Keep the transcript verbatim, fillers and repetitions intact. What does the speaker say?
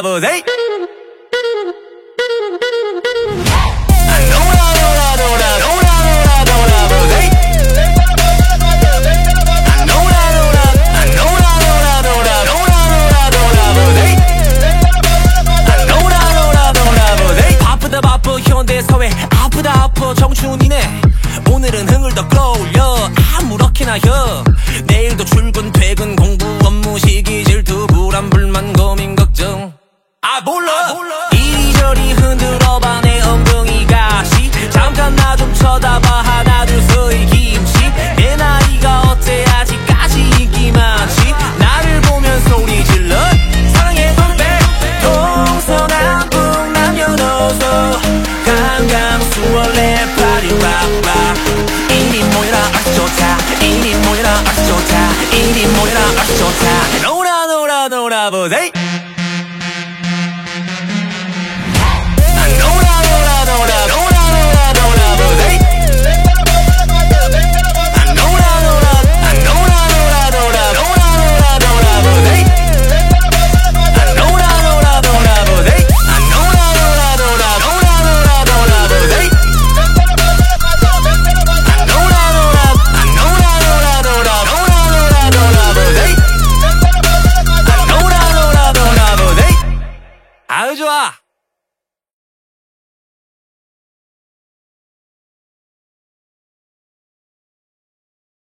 놀아보세. 현대사회 아프다 아파 청춘이네. 오늘은 흥을 더 끌어올려 아무렇게나 혀. 내일도 출근 퇴근 공부 업무 시기 질투 불안 불만 고민 걱정 아 몰라, 아, 몰라. 이리저리 흔들어봐 내 엉덩이가 시. 잠깐 나 좀 쳐다봐 하나 둘 서이 김치. 내 나이가 어때 아직까지 인기 많지. 나를 보면 소리 질러 사랑해 동백 동서남북 남녀노소 강강 수월래 파리바바. 이리 모여라 아주 좋다 이리 모여라 아주 좋다 이리 모여라 아주 좋다. 놀아 놀아 놀아보세. 아유 좋아.